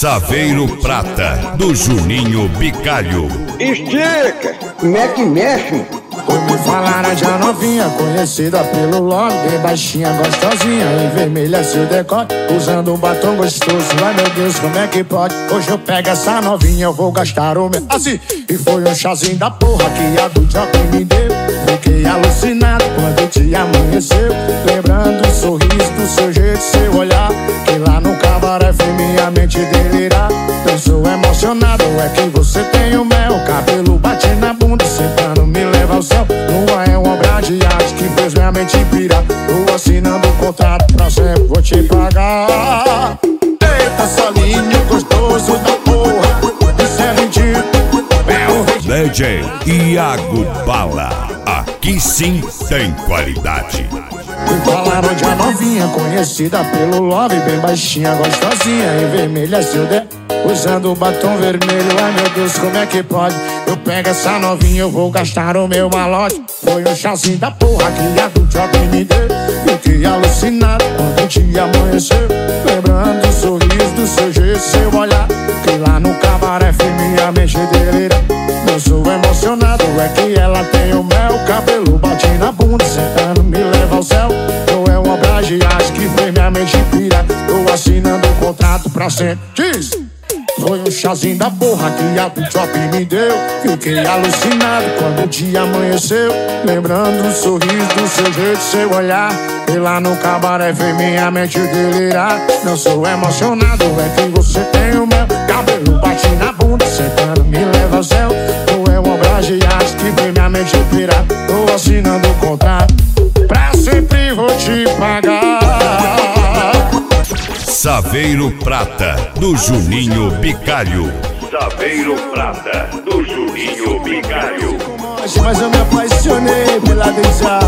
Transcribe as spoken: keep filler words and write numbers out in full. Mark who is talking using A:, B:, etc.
A: Saveiro Prata, do Juninho Bicalho.
B: Estica! Como é que mexe?
C: Me falaram de uma novinha, conhecida pelo love, bem baixinha, gostosinha, em vermelha seu decote, usando um batom gostoso. Ai meu Deus, como é que pode? Hoje eu pego essa novinha, eu vou gastar o meu assim. E foi um chazinho da porra que a do Jockey me deu. Fiquei alucinado quando o dia amanheceu, lembrando o sorriso do seu jeito, seu olhar, que lá no cabaré fez minha mente delirar. Eu sou emocionado, é que você tem o mel, cabelo bate na bunda, sentando me leva ao céu. Não é uma obra de arte que fez minha mente pirar. Tô assinando um contrato pra sempre, vou te pagar. Eita, solinho gostoso da porra, isso é ridículo, é o
A: D J Iago Bala, aqui sim tem qualidade.
C: Me falaram de uma novinha, conhecida pelo love, bem baixinha, gostosinha, em vermelha seu dedo, usando batom vermelho. Ai meu Deus, como é que pode? Eu pego essa novinha, eu vou gastar o meu malote. Foi um chazinho da porra que a do Jockey me deu. Fiquei alucinado quando o dia amanheceu, lembrando o sorriso do seu jeito, seu olhar, que lá no cabaré fez minha mente delirar. Eu sou emocionado, é que ela tem o mel, cabelo bate na bunda, sentando me leva ao céu. Não é uma obra de arte que fez minha mente pirar. Tô assinando um contrato pra sempre. Diz! Foi um chazinho da porra que a do Jockey me deu. Fiquei alucinado quando o dia amanheceu, lembrando o sorriso do seu jeito, seu olhar, e lá no cabaré fez minha mente delirar. Não sou emocionado, é que você tem o meu cabelo bate na bunda, sentando me leva ao céu. Não é uma obra de arte que fez minha mente pirar. Tô assinando um contrato pra sempre, vou te pagar.
A: Saveiro Prata, do Juninho Bicalho. Saveiro Prata, do Juninho Bicalho.
C: Mas eu me apaixonei pela Deja.